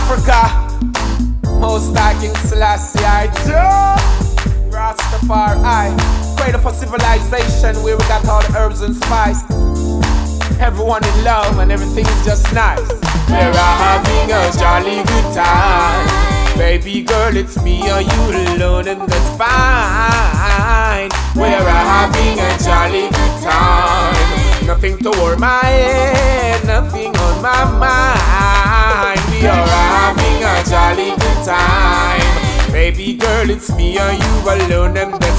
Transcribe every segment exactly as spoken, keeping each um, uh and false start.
Africa. Most High King Selassie I do. Rastafari, cradle for civilization, where we got all the herbs and spice. Everyone in love and everything's just nice. We're having a jolly good time. Baby girl, it's me or you alone, and that's fine. We're having a jolly good time. Nothing to worry my head, nothing on my mind. We are having a jolly good time. Baby girl, it's me or you alone, and that's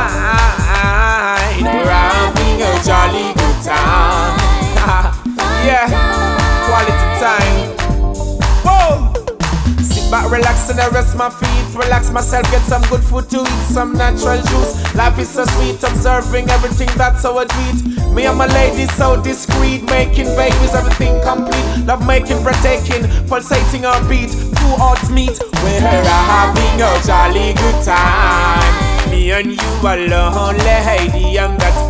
fine. We're having a jolly good time. Yeah, quality time. Whoa! Sit back, relax and I rest my feet. Relax myself, get some good food to eat, some natural juice. Life is so sweet, observing everything that's how I do it. Me and my lady so discreet, making babies, everything complete. Love making, breathtaking, pulsating our beat. Two hearts meet, we're having a jolly good time. Me and you alone, lady, and that's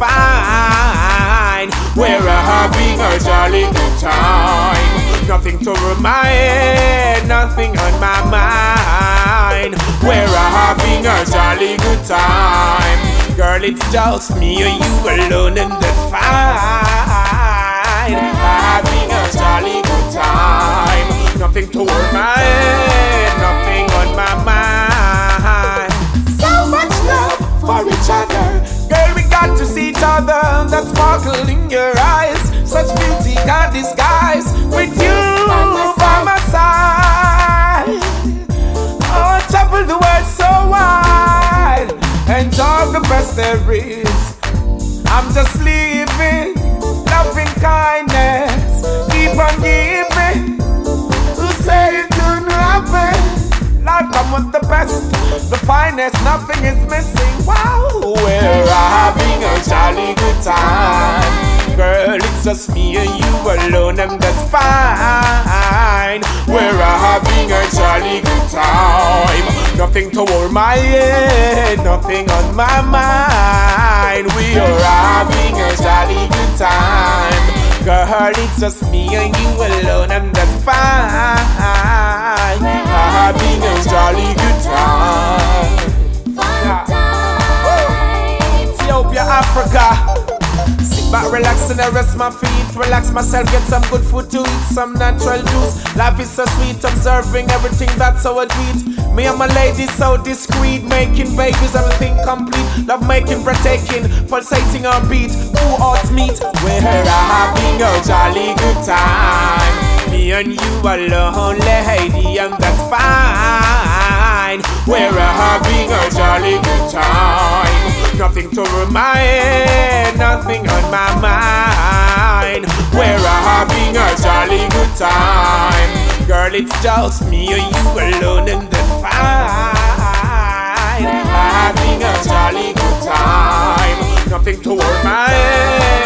fine. We're having a jolly good time. Nothing to remind, nothing on my mind. We're having a jolly good time. Girl, it's just me and you alone, and that's fine. Having a jolly good time. Nothing to remind, nothing on my mind. So much love for each other. Girl, we got to see each other. That sparkle in your eyes, such beauty can't disguise. With you by my side, oh, travel the world so wide. Enjoy the best there is. I'm just living, loving kindness. Keep on giving. Who say it couldn't happen? Life come with the best, the finest, nothing is missing. Wow, we're having a jolly good time. Girl, it's just me and you alone, and that's fine. We're having a jolly good time. Nothing to worry my head, nothing on my mind. We are having a jolly good time. Girl, it's just me and you alone, and that's fine. Having a jolly good time. Ethiopia, Africa. Sit back, relax and I rest my feet. Relax myself, get some good food to eat, some natural juice. Life is so sweet, observing everything that's how I do it. Me and my lady so discreet, making babies, everything complete. Love making, breathtaking, pulsating our beat. Two hearts meet, we're having a jolly good time. Me and you alone, lady, and that's fine. We're having a jolly good time. Nothing to remind, nothing on my mind. We're having a jolly good time. Girl, it's just me and you alone, and that's fine. Having a jolly good time. Nothing to worry my head.